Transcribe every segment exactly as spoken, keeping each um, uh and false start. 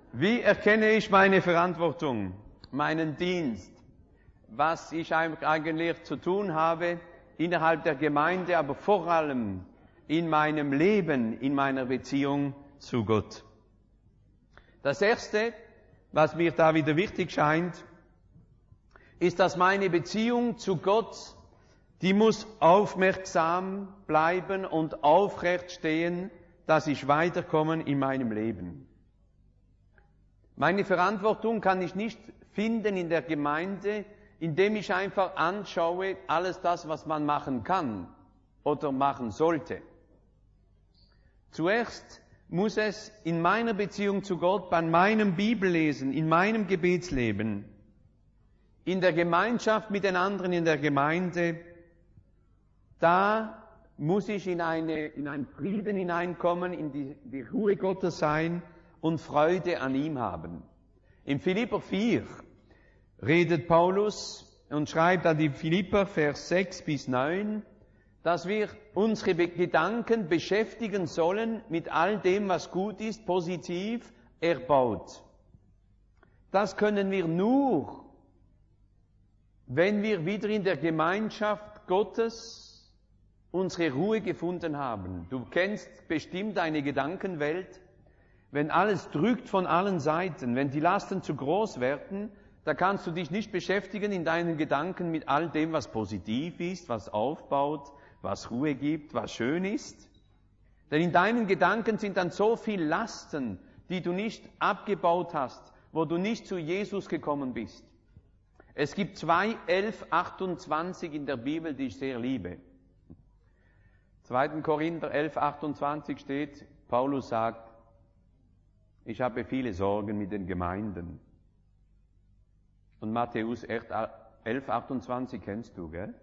Wie erkenne ich meine Verantwortung, meinen Dienst, was ich eigentlich zu tun habe innerhalb der Gemeinde, aber vor allem in meinem Leben, in meiner Beziehung zu Gott? Das Erste, was mir da wieder wichtig scheint, ist, dass meine Beziehung zu Gott, die muss aufmerksam bleiben und aufrecht stehen, dass ich weiterkomme in meinem Leben. Meine Verantwortung kann ich nicht finden in der Gemeinde, indem ich einfach anschaue, alles das, was man machen kann oder machen sollte. Zuerst muss es in meiner Beziehung zu Gott, bei meinem Bibellesen, in meinem Gebetsleben, in der Gemeinschaft mit den anderen in der Gemeinde, da muss ich in, eine, in einen Frieden hineinkommen, in die, die Ruhe Gottes sein und Freude an ihm haben. In Philipper vier redet Paulus und schreibt an die Philipper, Vers sechs bis neun, dass wir unsere Gedanken beschäftigen sollen mit all dem, was gut ist, positiv erbaut. Das können wir nur, wenn wir wieder in der Gemeinschaft Gottes unsere Ruhe gefunden haben. Du kennst bestimmt deine Gedankenwelt. Wenn alles drückt von allen Seiten, wenn die Lasten zu groß werden, da kannst du dich nicht beschäftigen in deinen Gedanken mit all dem, was positiv ist, was aufbaut, was Ruhe gibt, was schön ist. Denn in deinen Gedanken sind dann so viele Lasten, die du nicht abgebaut hast, wo du nicht zu Jesus gekommen bist. Es gibt zwei, elf, achtundzwanzig in der Bibel, die ich sehr liebe. zweiter Korinther elf, achtundzwanzig steht, Paulus sagt, ich habe viele Sorgen mit den Gemeinden. Und Matthäus elf, achtundzwanzig kennst du, gell?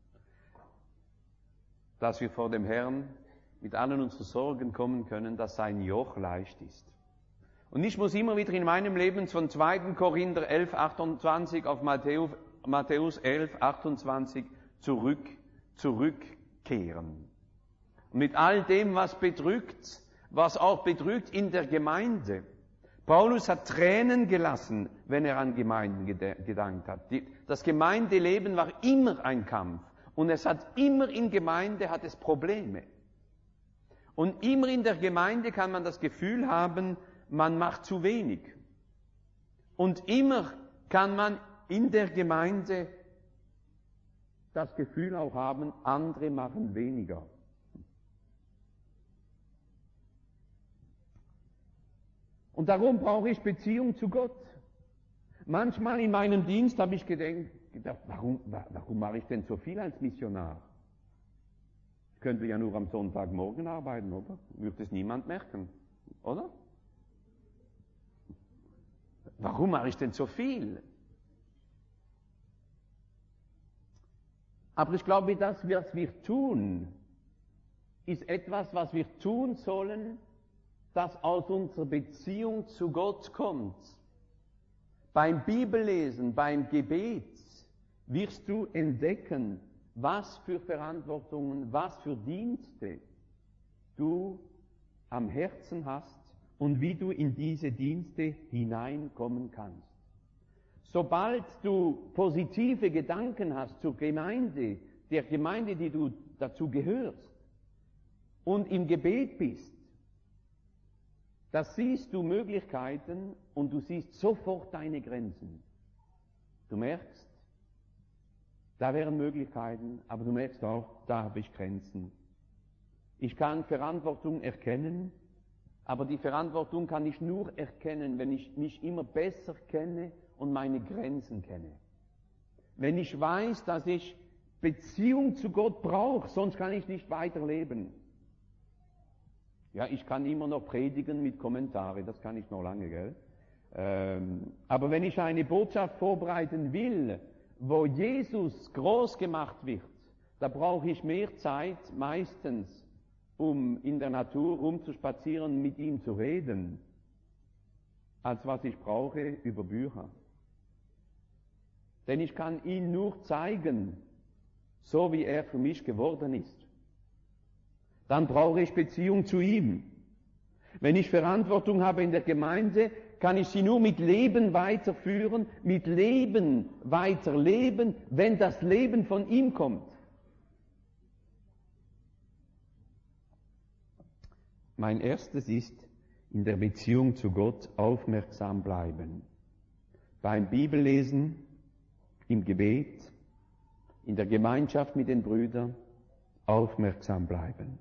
Dass wir vor dem Herrn mit allen unseren Sorgen kommen können, dass sein Joch leicht ist. Und ich muss immer wieder in meinem Leben von zweiter Korinther elf, achtundzwanzig auf Matthäus, Matthäus elf, achtundzwanzig zurück, zurückkehren. Und mit all dem, was bedrückt, was auch bedrückt in der Gemeinde. Paulus hat Tränen gelassen, wenn er an Gemeinden gedacht hat. Das Gemeindeleben war immer ein Kampf. Und es hat immer in Gemeinde hat es Probleme. Und immer in der Gemeinde kann man das Gefühl haben, man macht zu wenig. Und immer kann man in der Gemeinde das Gefühl auch haben, andere machen weniger. Und darum brauche ich Beziehung zu Gott. Manchmal in meinem Dienst habe ich gedacht, warum, warum mache ich denn so viel als Missionar? Ich könnte ja nur am Sonntagmorgen arbeiten, oder? Würde es niemand merken, oder? Warum mache ich denn so viel? Aber ich glaube, das, was wir tun, ist etwas, was wir tun sollen, das aus unserer Beziehung zu Gott kommt. Beim Bibellesen, beim Gebet wirst du entdecken, was für Verantwortungen, was für Dienste du am Herzen hast und wie du in diese Dienste hineinkommen kannst. Sobald du positive Gedanken hast zur Gemeinde, der Gemeinde, die du dazu gehörst, und im Gebet bist, da siehst du Möglichkeiten und du siehst sofort deine Grenzen. Du merkst, da wären Möglichkeiten, aber du merkst auch, da habe ich Grenzen. Ich kann Verantwortung erkennen, aber die Verantwortung kann ich nur erkennen, wenn ich mich immer besser kenne und meine Grenzen kenne. Wenn ich weiß, dass ich Beziehung zu Gott brauche, sonst kann ich nicht weiterleben. Ja, ich kann immer noch predigen mit Kommentare, das kann ich noch lange, gell? Ähm, aber wenn ich eine Botschaft vorbereiten will, wo Jesus groß gemacht wird, da brauche ich mehr Zeit meistens, um in der Natur rumzuspazieren, mit ihm zu reden, als was ich brauche über Bücher. Denn ich kann ihn nur zeigen, so wie er für mich geworden ist. Dann brauche ich Beziehung zu ihm. Wenn ich Verantwortung habe in der Gemeinde, kann ich sie nur mit Leben weiterführen, mit Leben weiterleben, wenn das Leben von ihm kommt. Mein erstes ist, in der Beziehung zu Gott aufmerksam bleiben. Beim Bibellesen, im Gebet, in der Gemeinschaft mit den Brüdern aufmerksam bleiben.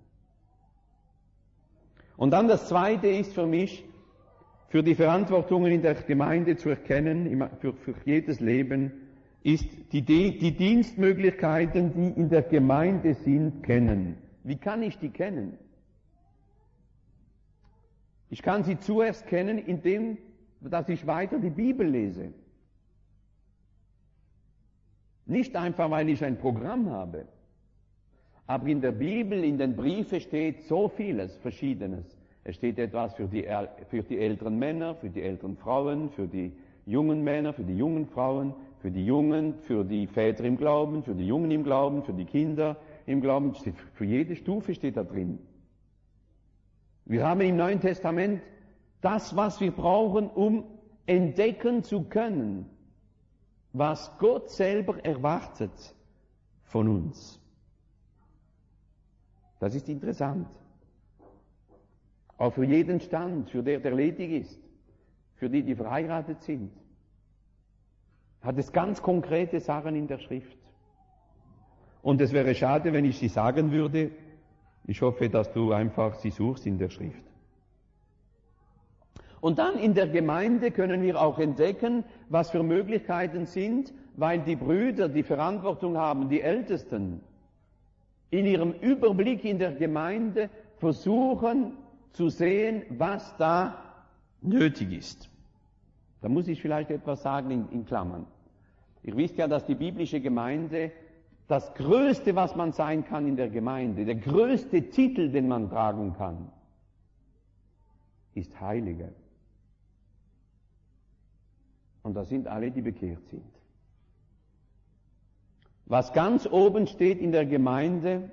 Und dann das Zweite ist für mich, für die Verantwortungen in der Gemeinde zu erkennen, für, für jedes Leben, ist die, die Dienstmöglichkeiten, die in der Gemeinde sind, kennen. Wie kann ich die kennen? Ich kann sie zuerst kennen, indem, dass ich weiter die Bibel lese. Nicht einfach, weil ich ein Programm habe. Aber in der Bibel, in den Briefen steht so vieles, Verschiedenes. Es steht etwas für die, für die älteren Männer, für die älteren Frauen, für die jungen Männer, für die jungen Frauen, für die Jungen, für die Väter im Glauben, für die Jungen im Glauben, für die Kinder im Glauben. Für jede Stufe steht da drin. Wir haben im Neuen Testament das, was wir brauchen, um entdecken zu können, was Gott selber erwartet von uns. Das ist interessant. Auch für jeden Stand, für der, der ledig ist, für die, die verheiratet sind, hat es ganz konkrete Sachen in der Schrift. Und es wäre schade, wenn ich sie sagen würde. Ich hoffe, dass du einfach sie suchst in der Schrift. Und dann in der Gemeinde können wir auch entdecken, was für Möglichkeiten sind, weil die Brüder die Verantwortung haben, die Ältesten, in ihrem Überblick in der Gemeinde versuchen zu sehen, was da nötig ist. Da muss ich vielleicht etwas sagen in, in Klammern. Ihr wisst ja, dass die biblische Gemeinde das Größte, was man sein kann in der Gemeinde, der größte Titel, den man tragen kann, ist Heilige. Und das sind alle, die bekehrt sind. Was ganz oben steht in der Gemeinde,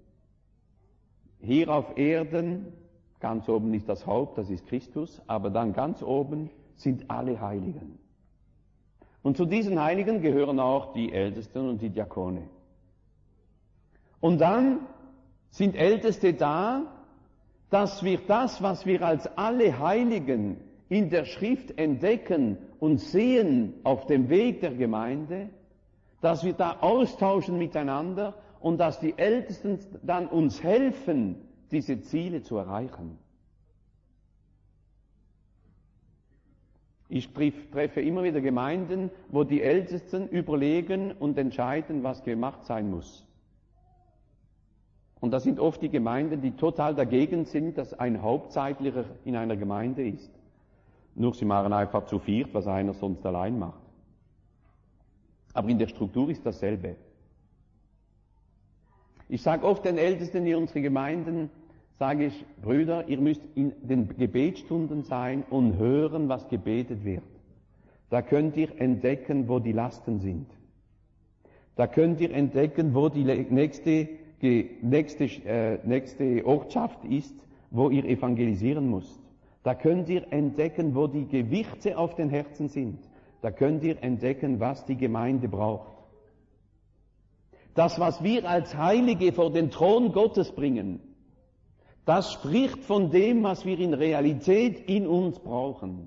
hier auf Erden, ganz oben ist das Haupt, das ist Christus, aber dann ganz oben sind alle Heiligen. Und zu diesen Heiligen gehören auch die Ältesten und die Diakone. Und dann sind Älteste da, dass wir das, was wir als alle Heiligen in der Schrift entdecken und sehen auf dem Weg der Gemeinde, dass wir da austauschen miteinander und dass die Ältesten dann uns helfen, diese Ziele zu erreichen. Ich treffe immer wieder Gemeinden, wo die Ältesten überlegen und entscheiden, was gemacht sein muss. Und das sind oft die Gemeinden, die total dagegen sind, dass ein Hauptzeitlicher in einer Gemeinde ist. Nur sie machen einfach zu viert, was einer sonst allein macht. Aber in der Struktur ist dasselbe. Ich sage oft den Ältesten in unseren Gemeinden, sage ich, Brüder, ihr müsst in den Gebetsstunden sein und hören, was gebetet wird. Da könnt ihr entdecken, wo die Lasten sind. Da könnt ihr entdecken, wo die nächste, nächste, äh, nächste Ortschaft ist, wo ihr evangelisieren müsst. Da könnt ihr entdecken, wo die Gewichte auf den Herzen sind. Da könnt ihr entdecken, was die Gemeinde braucht. Das, was wir als Heilige vor den Thron Gottes bringen, das spricht von dem, was wir in Realität in uns brauchen.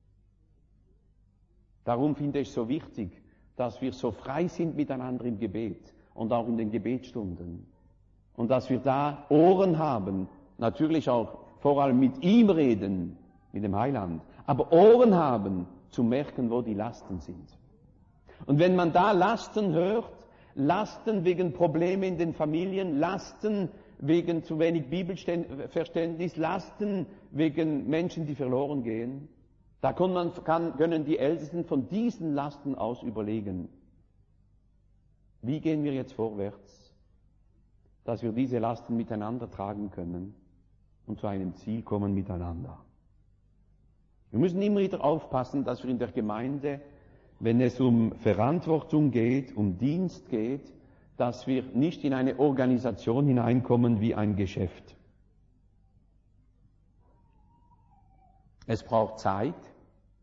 Darum finde ich es so wichtig, dass wir so frei sind miteinander im Gebet und auch in den Gebetsstunden. Und dass wir da Ohren haben, natürlich auch vor allem mit ihm reden, mit dem Heiland, aber Ohren haben, zu merken, wo die Lasten sind. Und wenn man da Lasten hört, Lasten wegen Probleme in den Familien, Lasten wegen zu wenig Bibelverständnis, Lasten wegen Menschen, die verloren gehen, da kann man, kann, können die Ältesten von diesen Lasten aus überlegen, wie gehen wir jetzt vorwärts, dass wir diese Lasten miteinander tragen können und zu einem Ziel kommen miteinander. Wir müssen immer wieder aufpassen, dass wir in der Gemeinde, wenn es um Verantwortung geht, um Dienst geht, dass wir nicht in eine Organisation hineinkommen wie ein Geschäft. Es braucht Zeit,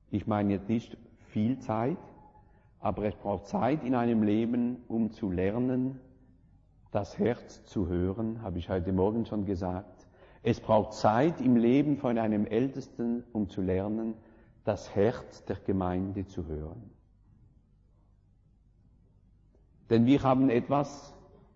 Ich meine jetzt nicht viel Zeit, aber es braucht Zeit in einem Leben, um zu lernen, das Herz zu hören, habe ich heute Morgen schon gesagt. Es braucht Zeit im Leben von einem Ältesten, um zu lernen, das Herz der Gemeinde zu hören. Denn wir haben etwas,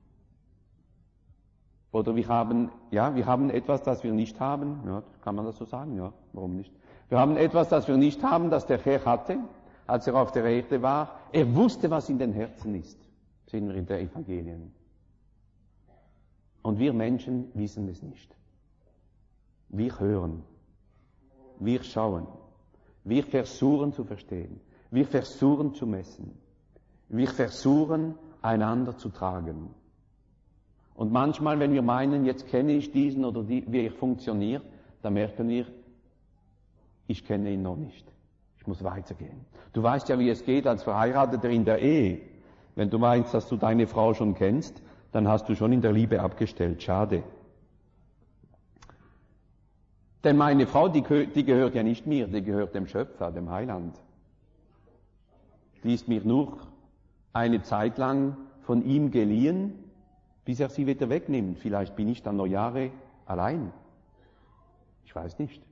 oder wir haben, ja, wir haben etwas, das wir nicht haben. Ja, kann man das so sagen? Ja, warum nicht? Wir haben etwas, das wir nicht haben, das der Herr hatte, als er auf der Erde war. Er wusste, was in den Herzen ist. Sehen wir in der Evangelien. Und wir Menschen wissen es nicht. Wir hören. Wir schauen. Wir versuchen zu verstehen. Wir versuchen zu messen. Wir versuchen, einander zu tragen. Und manchmal, wenn wir meinen, jetzt kenne ich diesen oder die, wie er funktioniert, dann merken wir, ich kenne ihn noch nicht. Ich muss weitergehen. Du weißt ja, wie es geht als Verheirateter in der Ehe. Wenn du meinst, dass du deine Frau schon kennst, dann hast du schon in der Liebe abgestellt. Schade. Denn meine Frau, die, die gehört ja nicht mir, die gehört dem Schöpfer, dem Heiland. Die ist mir nur eine Zeit lang von ihm geliehen, bis er sie wieder wegnimmt. Vielleicht bin ich dann noch Jahre allein. Ich weiß nicht.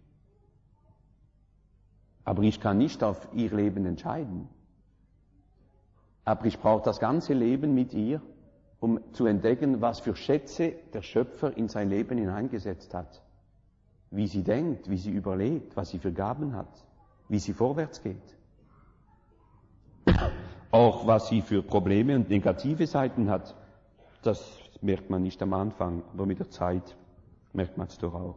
Aber ich kann nicht auf ihr Leben entscheiden. Aber ich brauche das ganze Leben mit ihr, um zu entdecken, was für Schätze der Schöpfer in sein Leben hineingesetzt hat. Wie sie denkt, wie sie überlegt, was sie für Gaben hat, wie sie vorwärts geht. Auch was sie für Probleme und negative Seiten hat, das merkt man nicht am Anfang, aber mit der Zeit merkt man es doch auch.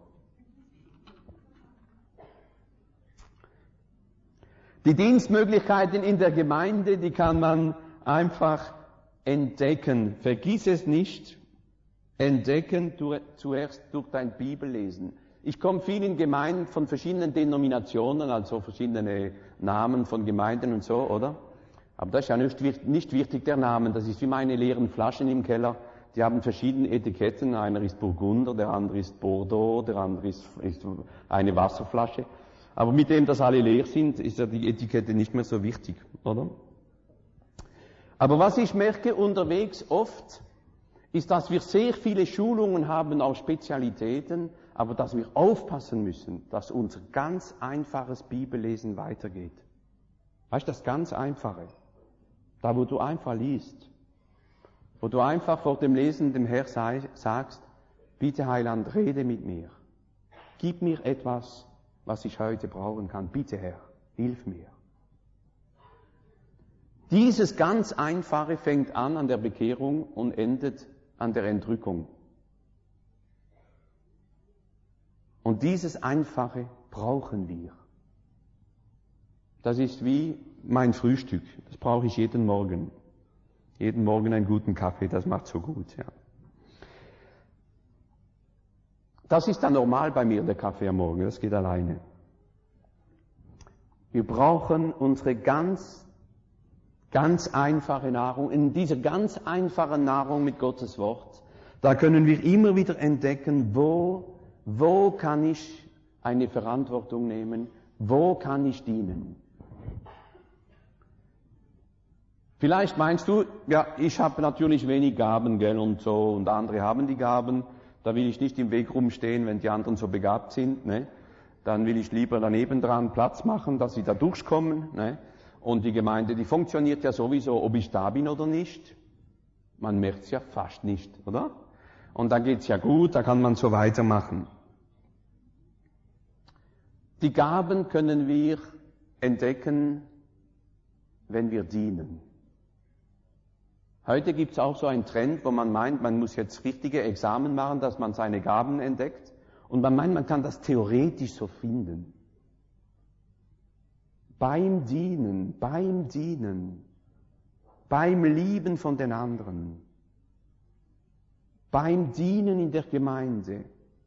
Die Dienstmöglichkeiten in der Gemeinde, die kann man einfach entdecken. Vergiss es nicht, entdecken du, zuerst durch dein Bibellesen. Ich komme viel in Gemeinden von verschiedenen Denominationen, also verschiedene Namen von Gemeinden und so, oder? Aber das ist ja nicht, nicht wichtig, der Name. Das ist wie meine leeren Flaschen im Keller. Die haben verschiedene Etiketten. Einer ist Burgunder, der andere ist Bordeaux, der andere ist, ist eine Wasserflasche. Aber mit dem, dass alle leer sind, ist ja die Etikette nicht mehr so wichtig, oder? Aber was ich merke unterwegs oft, ist, dass wir sehr viele Schulungen haben, auch Spezialitäten, aber dass wir aufpassen müssen, dass unser ganz einfaches Bibellesen weitergeht. Weißt du, das ganz Einfache? Da, wo du einfach liest, wo du einfach vor dem Lesen dem Herr sagst, bitte Heiland, rede mit mir. Gib mir etwas, was ich heute brauchen kann. Bitte Herr, hilf mir. Dieses ganz Einfache fängt an an der Bekehrung und endet an der Entrückung. Und dieses Einfache brauchen wir. Das ist wie mein Frühstück. Das brauche ich jeden Morgen. Jeden Morgen einen guten Kaffee, das macht so gut, ja. Das ist dann normal bei mir, der Kaffee am Morgen, das geht alleine. Wir brauchen unsere ganz, ganz einfache Nahrung. In dieser ganz einfachen Nahrung mit Gottes Wort, da können wir immer wieder entdecken, wo, wo kann ich eine Verantwortung nehmen, wo kann ich dienen. Vielleicht meinst du, ja, ich habe natürlich wenig Gaben, gell, und so, und andere haben die Gaben, da will ich nicht im Weg rumstehen, wenn die anderen so begabt sind, ne? Dann will ich lieber daneben dran Platz machen, dass sie da durchkommen, ne? Und die Gemeinde, die funktioniert ja sowieso, ob ich da bin oder nicht. Man merkt es ja fast nicht, oder? Und dann geht's ja gut, da kann man so weitermachen. Die Gaben können wir entdecken, wenn wir dienen. Heute gibt's auch so einen Trend, wo man meint, man muss jetzt richtige Examen machen, dass man seine Gaben entdeckt. Und man meint, man kann das theoretisch so finden. Beim Dienen, beim Dienen, beim Lieben von den anderen, beim Dienen in der Gemeinde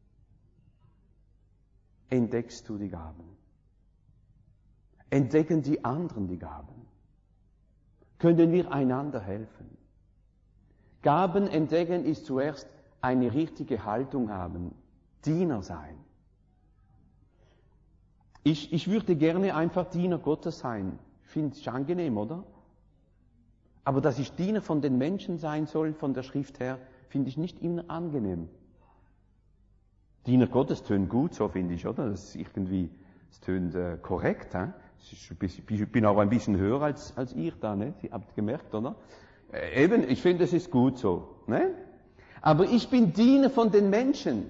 entdeckst du die Gaben. Entdecken die anderen die Gaben. Können wir einander helfen. Gaben entdecken ist zuerst eine richtige Haltung haben, Diener sein. Ich, ich würde gerne einfach Diener Gottes sein. Ich finde es angenehm, oder? Aber dass ich Diener von den Menschen sein soll, von der Schrift her, finde ich nicht immer angenehm. Diener Gottes tönt gut, so finde ich, oder? Das ist irgendwie, es tönt äh, korrekt, hä? Ich bin auch ein bisschen höher als, als ihr da, ne? Ihr habt gemerkt, oder? Äh, eben, ich finde, es ist gut so, ne? Aber ich bin Diener von den Menschen.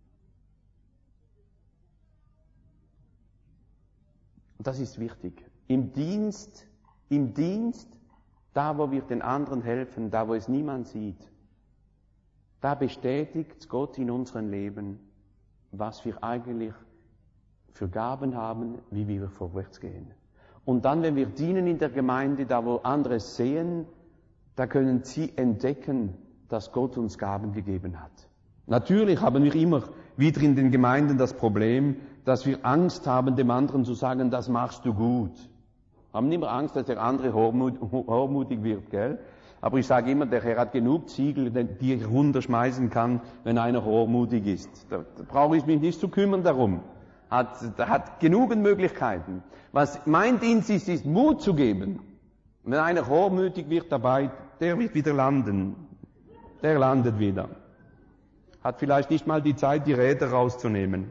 Und das ist wichtig. Im Dienst, im Dienst, da wo wir den anderen helfen, da wo es niemand sieht, da bestätigt Gott in unserem Leben, was wir eigentlich für Gaben haben, wie wir vorwärts gehen. Und dann, wenn wir dienen in der Gemeinde, da wo andere es sehen, da können sie entdecken, dass Gott uns Gaben gegeben hat. Natürlich haben wir immer wieder in den Gemeinden das Problem, dass wir Angst haben, dem anderen zu sagen, das machst du gut. Wir haben immer Angst, dass der andere hochmutig wird, gell? Aber ich sage immer, der Herr hat genug Ziegel, die er runterschmeißen kann, wenn einer hochmutig ist. Da, da brauche ich mich nicht zu kümmern darum. Hat, da hat genug Möglichkeiten. Was mein Dienst ist, ist Mut zu geben. Wenn einer hochmütig wird dabei, der wird wieder landen. Der landet wieder. Hat vielleicht nicht mal die Zeit, die Räder rauszunehmen.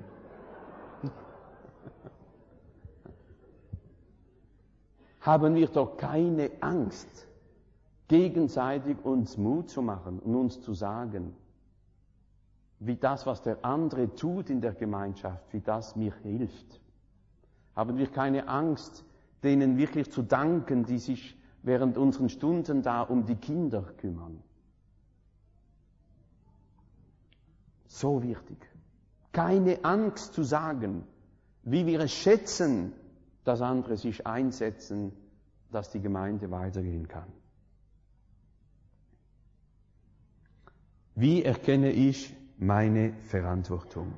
Haben wir doch keine Angst, gegenseitig uns Mut zu machen und uns zu sagen, wie das, was der andere tut in der Gemeinschaft, wie das mir hilft. Haben wir keine Angst, denen wirklich zu danken, die sich während unseren Stunden da um die Kinder kümmern. So wichtig. Keine Angst zu sagen, wie wir es schätzen, dass andere sich einsetzen, dass die Gemeinde weitergehen kann. Wie erkenne ich meine Verantwortung?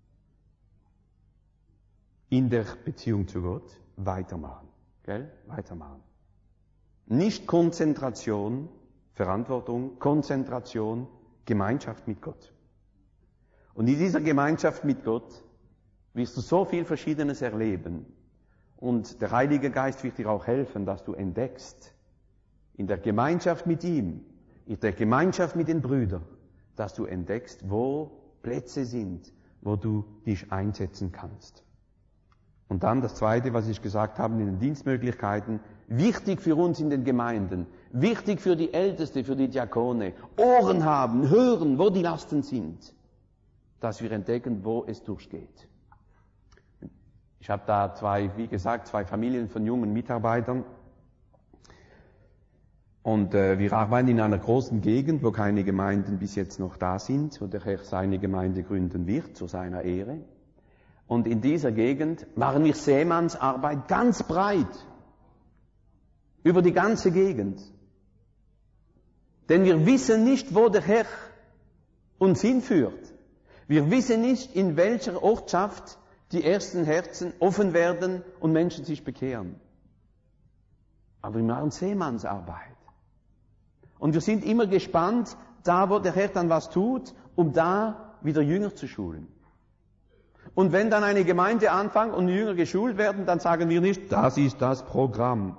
In der Beziehung zu Gott weitermachen. Gell? Weitermachen. Nicht Konzentration, Verantwortung, Konzentration, Gemeinschaft mit Gott. Und in dieser Gemeinschaft mit Gott wirst du so viel Verschiedenes erleben. Und der Heilige Geist wird dir auch helfen, dass du entdeckst, in der Gemeinschaft mit ihm, in der Gemeinschaft mit den Brüdern, dass du entdeckst, wo Plätze sind, wo du dich einsetzen kannst. Und dann das Zweite, was ich gesagt habe, in den Dienstmöglichkeiten, wichtig für uns in den Gemeinden, wichtig für die Älteste, für die Diakone, Ohren haben, hören, wo die Lasten sind, dass wir entdecken, wo es durchgeht. Ich habe da zwei, wie gesagt, zwei Familien von jungen Mitarbeitern. Und äh, wir arbeiten in einer großen Gegend, wo keine Gemeinden bis jetzt noch da sind, wo der Herr seine Gemeinde gründen wird, zu seiner Ehre. Und in dieser Gegend machen wir Seemannsarbeit ganz breit, über die ganze Gegend. Denn wir wissen nicht, wo der Herr uns hinführt. Wir wissen nicht, in welcher Ortschaft die ersten Herzen offen werden und Menschen sich bekehren. Aber wir machen Seemannsarbeit. Und wir sind immer gespannt, da wo der Herr dann was tut, um da wieder Jünger zu schulen. Und wenn dann eine Gemeinde anfängt und Jünger geschult werden, dann sagen wir nicht, das ist das Programm.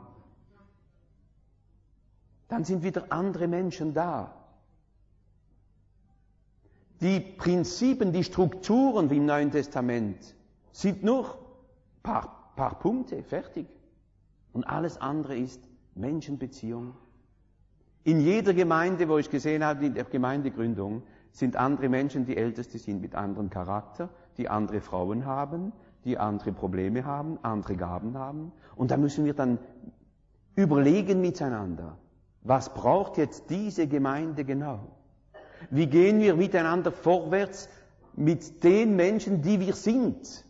Dann sind wieder andere Menschen da. Die Prinzipien, die Strukturen wie im Neuen Testament sind nur ein paar, paar Punkte, fertig. Und alles andere ist Menschenbeziehung. In jeder Gemeinde, wo ich gesehen habe, in der Gemeindegründung, sind andere Menschen, die Älteste sind mit anderem Charakter, die andere Frauen haben, die andere Probleme haben, andere Gaben haben. Und da müssen wir dann überlegen miteinander, was braucht jetzt diese Gemeinde genau? Wie gehen wir miteinander vorwärts mit den Menschen, die wir sind?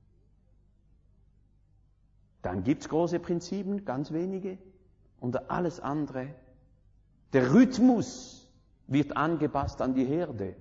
Dann gibt's große Prinzipien, ganz wenige, und alles andere. Der Rhythmus wird angepasst an die Herde.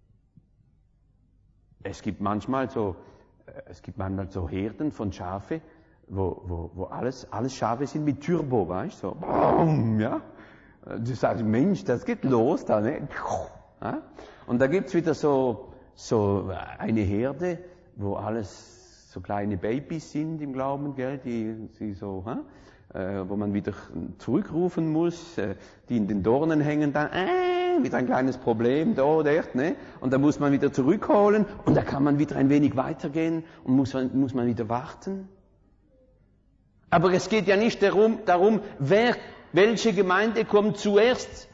Es gibt manchmal so, es gibt manchmal so Herden von Schafe, wo, wo, wo alles, alles Schafe sind mit Turbo, weißt du, so, boom, ja. Du sagst, Mensch, das geht los da, ne? Und da gibt's wieder so, so eine Herde, wo alles so kleine Babys sind im Glauben, gell, die, die so, hä? Äh, wo man wieder zurückrufen muss, äh, die in den Dornen hängen, dann, äh, wieder ein kleines Problem, da, dort, ne? Und dann muss man wieder zurückholen und da kann man wieder ein wenig weitergehen und muss man, muss man wieder warten. Aber es geht ja nicht darum, darum, wer, welche Gemeinde kommt zuerst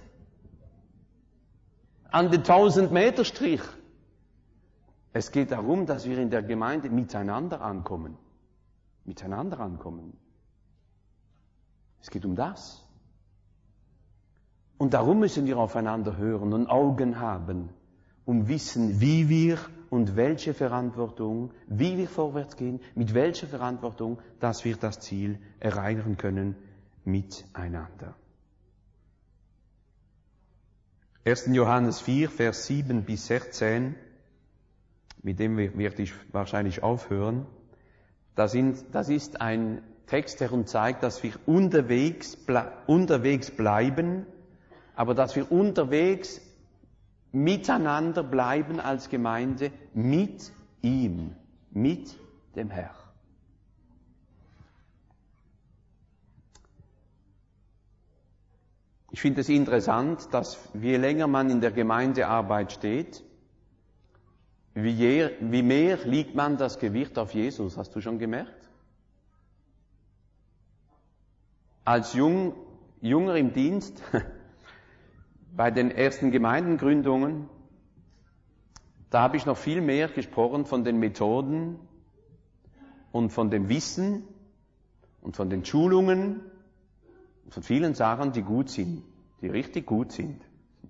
an den tausend-Meter-Strich. Es geht darum, dass wir in der Gemeinde miteinander ankommen. Miteinander ankommen. Es geht um das. Und darum müssen wir aufeinander hören und Augen haben, um wissen, wie wir und welche Verantwortung, wie wir vorwärts gehen, mit welcher Verantwortung, dass wir das Ziel erreichen können miteinander. erster Johannes vier, Vers sieben bis sechzehn, mit dem werde ich wahrscheinlich aufhören. Das, sind, das ist ein Text, der uns zeigt, dass wir unterwegs, ble- unterwegs bleiben, aber dass wir unterwegs miteinander bleiben als Gemeinde mit ihm, mit dem Herrn. Ich finde es interessant, dass je länger man in der Gemeindearbeit steht, wie, je, wie mehr liegt man das Gewicht auf Jesus. Hast du schon gemerkt? Als Jung, Junger im Dienst, bei den ersten Gemeindengründungen, da habe ich noch viel mehr gesprochen von den Methoden und von dem Wissen und von den Schulungen und von vielen Sachen, die gut sind, die richtig gut sind.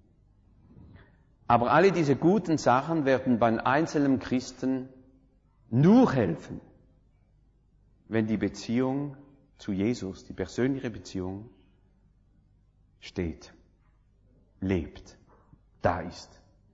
Aber alle diese guten Sachen werden beim einzelnen Christen nur helfen, wenn die Beziehung zu Jesus, die persönliche Beziehung, steht, lebt, da ist.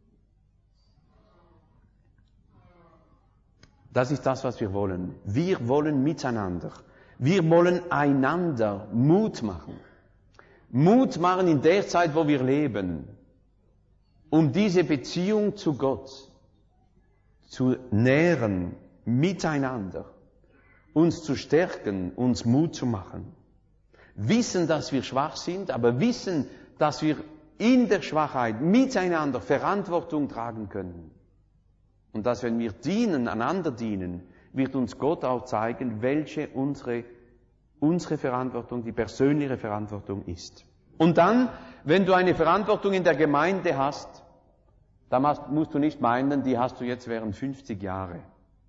Das ist das, was wir wollen. Wir wollen miteinander. Wir wollen einander Mut machen. Mut machen in der Zeit, wo wir leben, um diese Beziehung zu Gott zu nähren, miteinander, uns zu stärken, uns Mut zu machen. Wissen, dass wir schwach sind, aber wissen, dass wir in der Schwachheit miteinander Verantwortung tragen können. Und dass, wenn wir dienen, einander dienen, wird uns Gott auch zeigen, welche unsere, unsere Verantwortung, die persönliche Verantwortung ist. Und dann, wenn du eine Verantwortung in der Gemeinde hast, dann musst du nicht meinen, die hast du jetzt während fünfzig Jahre.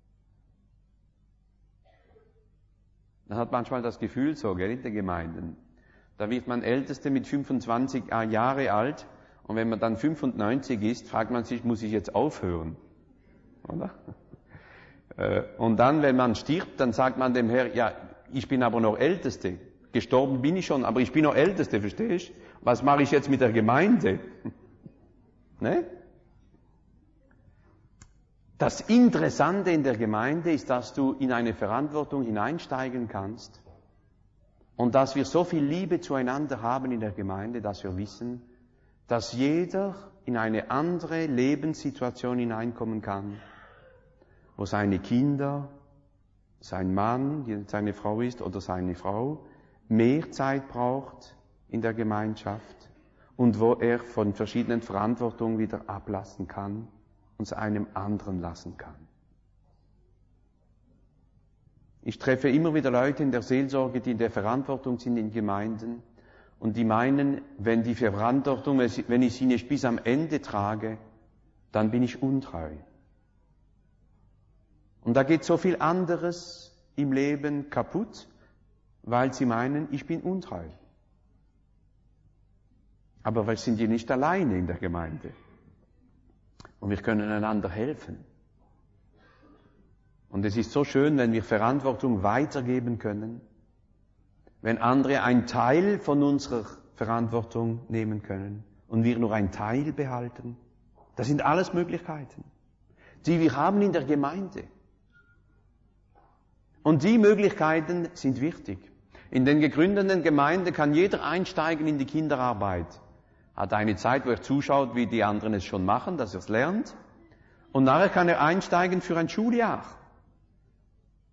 Man hat manchmal das Gefühl so, gell, in den Gemeinden. Da wird man Älteste mit fünfundzwanzig Jahre alt und wenn man dann fünfundneunzig ist, fragt man sich, muss ich jetzt aufhören? Oder? Und dann, wenn man stirbt, dann sagt man dem Herrn, ja, ich bin aber noch Älteste. Gestorben bin ich schon, aber ich bin noch Älteste, verstehst du? Was mache ich jetzt mit der Gemeinde? Ne? Das Interessante in der Gemeinde ist, dass du in eine Verantwortung hineinsteigen kannst und dass wir so viel Liebe zueinander haben in der Gemeinde, dass wir wissen, dass jeder in eine andere Lebenssituation hineinkommen kann, wo seine Kinder, sein Mann, die seine Frau ist, oder seine Frau, mehr Zeit braucht in der Gemeinschaft und wo er von verschiedenen Verantwortungen wieder ablassen kann und es einem anderen lassen kann. Ich treffe immer wieder Leute in der Seelsorge, die in der Verantwortung sind in Gemeinden und die meinen, wenn die Verantwortung, wenn ich sie nicht bis am Ende trage, dann bin ich untreu. Und da geht so viel anderes im Leben kaputt, weil sie meinen, ich bin untreu. Aber wir sind ja nicht alleine in der Gemeinde. Und wir können einander helfen. Und es ist so schön, wenn wir Verantwortung weitergeben können, wenn andere einen Teil von unserer Verantwortung nehmen können und wir nur einen Teil behalten. Das sind alles Möglichkeiten, die wir haben in der Gemeinde. Und die Möglichkeiten sind wichtig. In den gegründeten Gemeinden kann jeder einsteigen in die Kinderarbeit. Hat eine Zeit, wo er zuschaut, wie die anderen es schon machen, dass er es lernt. Und nachher kann er einsteigen für ein Schuljahr.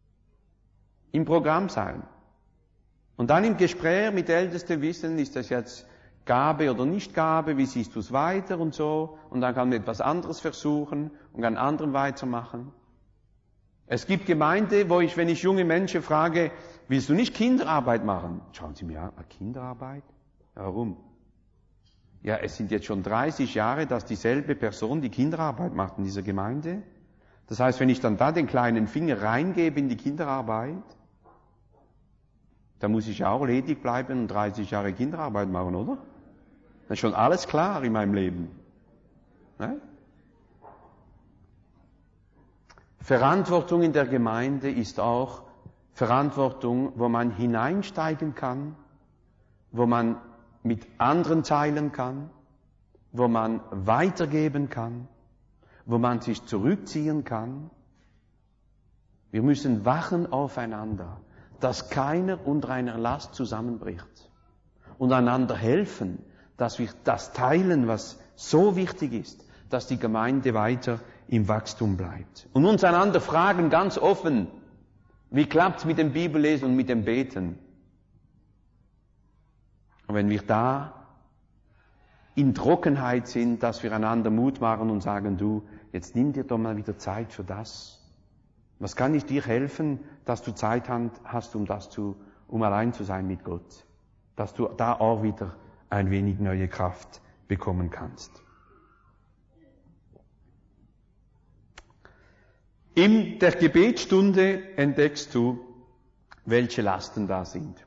im Programm sein. Und dann im Gespräch mit Ältesten wissen, ist das jetzt Gabe oder nicht Gabe, wie siehst du es weiter und so. Und dann kann man etwas anderes versuchen und kann anderen weitermachen. Es gibt Gemeinde, wo ich, wenn ich junge Menschen frage, willst du nicht Kinderarbeit machen? Schauen Sie mir an, Kinderarbeit? Warum? Ja, es sind jetzt schon dreißig Jahre, dass dieselbe Person die Kinderarbeit macht in dieser Gemeinde. Das heißt, wenn ich dann da den kleinen Finger reingebe in die Kinderarbeit, dann muss ich ja auch ledig bleiben und dreißig Jahre Kinderarbeit machen, oder? Das ist schon alles klar in meinem Leben. Ne? Verantwortung in der Gemeinde ist auch Verantwortung, wo man hineinsteigen kann, wo man mit anderen teilen kann, wo man weitergeben kann, wo man sich zurückziehen kann. Wir müssen wachen aufeinander, dass keiner unter einer Last zusammenbricht und einander helfen, dass wir das teilen, was so wichtig ist, dass die Gemeinde weiter im Wachstum bleibt. Und uns einander fragen ganz offen, wie klappt's mit dem Bibellesen und mit dem Beten? Und wenn wir da in Trockenheit sind, dass wir einander Mut machen und sagen, du, jetzt nimm dir doch mal wieder Zeit für das. Was kann ich dir helfen, dass du Zeit hast, um das zu, um allein zu sein mit Gott? Dass du da auch wieder ein wenig neue Kraft bekommen kannst. In der Gebetsstunde entdeckst du, welche Lasten da sind.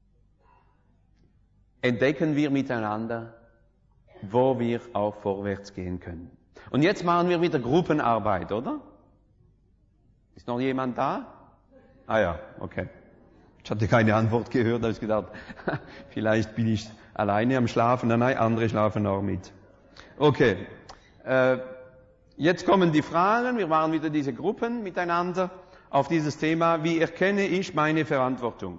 Entdecken wir miteinander, wo wir auch vorwärts gehen können. Und jetzt machen wir wieder Gruppenarbeit, oder? Ist noch jemand da? Ah ja, okay. Ich hatte keine Antwort gehört, da habe ich gedacht, vielleicht bin ich alleine am Schlafen. Nein, nein, andere schlafen auch mit. Okay, äh, jetzt kommen die Fragen. Wir machen wieder diese Gruppen miteinander auf dieses Thema, wie erkenne ich meine Verantwortung?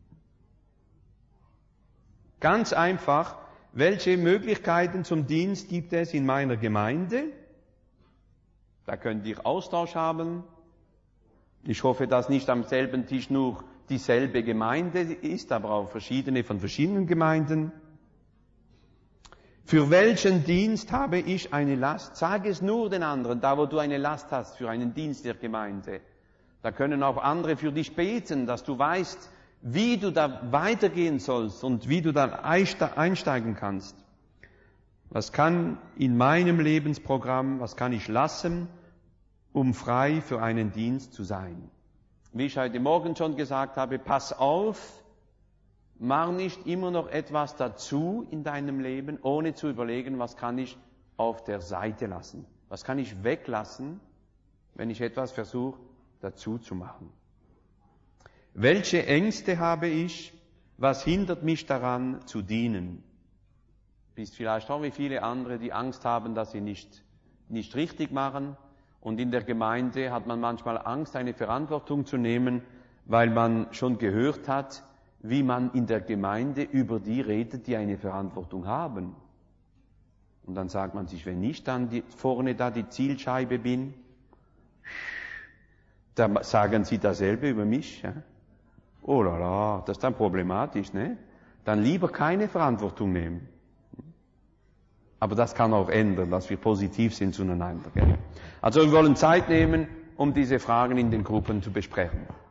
Ganz einfach, welche Möglichkeiten zum Dienst gibt es in meiner Gemeinde? Da könnt ihr Austausch haben. Ich hoffe, dass nicht am selben Tisch nur dieselbe Gemeinde ist, aber auch verschiedene von verschiedenen Gemeinden. Für welchen Dienst habe ich eine Last? Sag es nur den anderen, da wo du eine Last hast für einen Dienst der Gemeinde. Da können auch andere für dich beten, dass du weißt, wie du da weitergehen sollst und wie du da einsteigen kannst. Was kann in meinem Lebensprogramm, was kann ich lassen, um frei für einen Dienst zu sein? Wie ich heute Morgen schon gesagt habe, pass auf, mach nicht immer noch etwas dazu in deinem Leben, ohne zu überlegen, was kann ich auf der Seite lassen? Was kann ich weglassen, wenn ich etwas versuche, dazu zu machen? Welche Ängste habe ich? Was hindert mich daran, zu dienen? Bist vielleicht auch wie viele andere, die Angst haben, dass sie nicht, nicht richtig machen. Und in der Gemeinde hat man manchmal Angst, eine Verantwortung zu nehmen, weil man schon gehört hat, wie man in der Gemeinde über die redet, die eine Verantwortung haben. Und dann sagt man sich, wenn ich dann die, vorne da die Zielscheibe bin, dann sagen sie dasselbe über mich. Ja? Oh la la, das ist dann problematisch, ne? Dann lieber keine Verantwortung nehmen. Aber das kann auch ändern, dass wir positiv sind zueinander. Gell? Also wir wollen Zeit nehmen, um diese Fragen in den Gruppen zu besprechen.